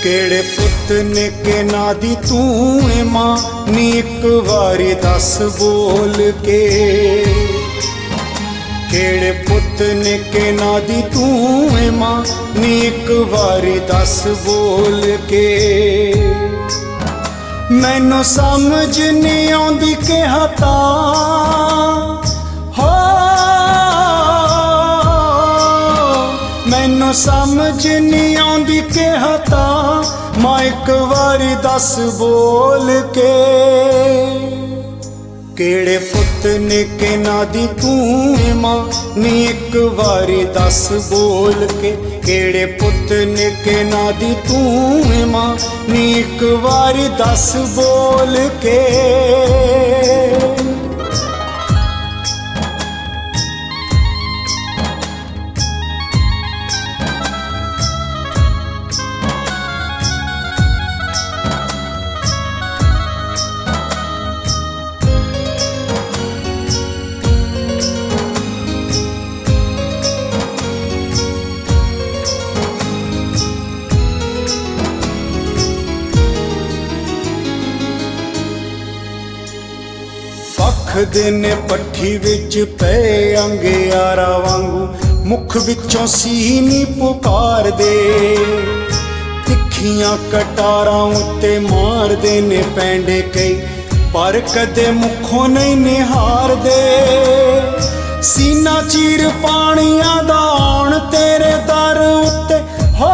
केड़े पुत ने के नादी तू है मां नी एक वारी दस बोल के। केड़े पुत ने के नादी तू है मां नी एक वारी दस बोल के। मैनू समझ नहीं आउंदी के हता हो, मैनू समझ नहीं आउंदी के हता मां एक वारी दस बोल के। केड़े पुत ने के नादी तू है मां नी एक वारी दस बोल के। केड़े पुत ने के नादी तू है मां नी एक वारी दस बोल के। आखदे ने पट्ठी विच पे अंगियारा वांगू मुख विचों सीनी पुकार दे। तिखियां कटारां उत्ते मार दे ने पैंडे कई पर कदे मुखों नहीं निहार दे। सीना चीर पानियां दा आउण तेरे दर उत्ते हो,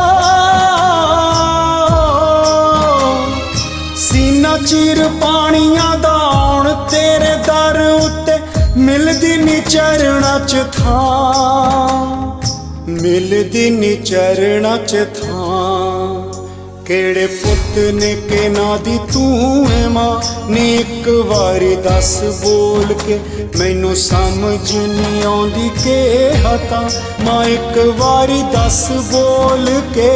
सीना चीर पानियां दा आउण तेरे दर उत्ते मिलदी नी चरणा च थां, मिलदी नी चरणा च थां। केड़े पुत ने के नादी तू है मां नी एक वारी दस बोल के। मैनू समझ नहीं आउंदी के हता मां एक वारी दस बोल के।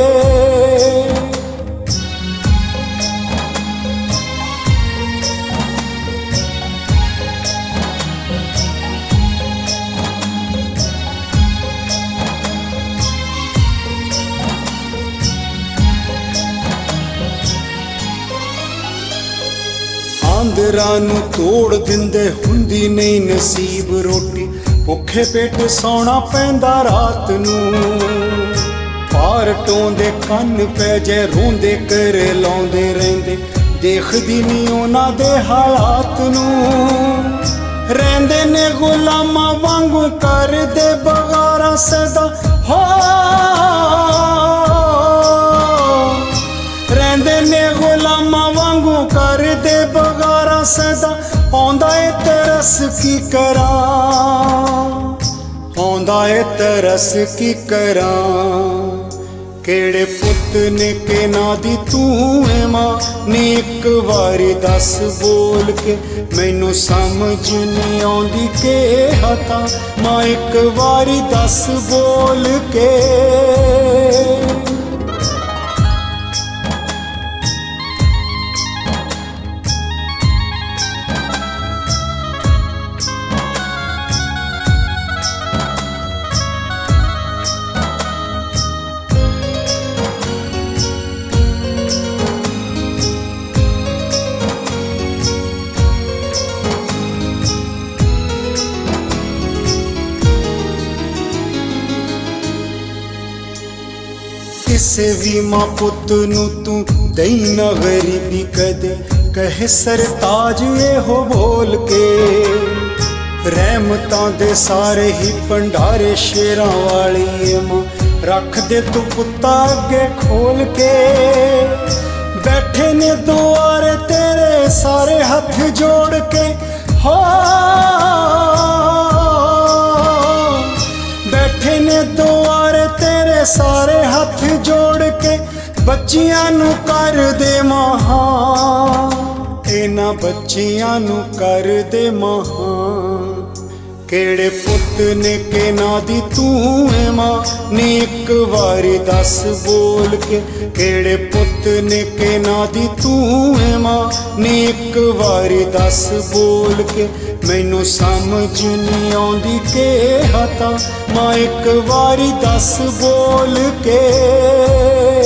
आंदरां नूं तोड़ दिंदे हुंदी नहीं नसीब रोटी। भुखे पेट सौना पैंदा रात नूं। पार टोंदे कन्न पै जे रोंदे कर लाउंदे रहिंदे। देखदी नहीं उन्हां दे हालात नूं। रहिंदे ने गुलामां वांगू करदे बगारां सदा हो, रहिंदे ने गुलामां वांगू करदे बगारां सदा। आउंदा ए तरस की करां, आउंदा ए तरस की करां। केड़े पुत ने के नादी तू है मां नी एक वारी दस बोल के। मैनू समझ नहीं आउंदी के हता मां एक वारी दस बोल के। किसे भी मां पुत नू तू दई ना गरीबी कदे। कहे सरताज ये हो बोल के। रहमतां दे सारे ही भंडारे शेरां वाली ए मां रख दे तू पुत्ता अगे खोल के। बैठे ने दुआरे तेरे सारे हथ जोड़ के हो, बैठे ने दुआरे तेरे सारे हथ जोड़ के। बच्चियां नू कर दे महां, इन्हां बच्चियां नू कर दे महां। केड़े पुत ने के नादी तू है मां नी एक वारी दस बोल के। केड़े पुत ने के नादी तू है मां नी एक वारी दस बोल के। मैनू समझ नहीं आउंदी के हता मां एक वारी दस बोल के।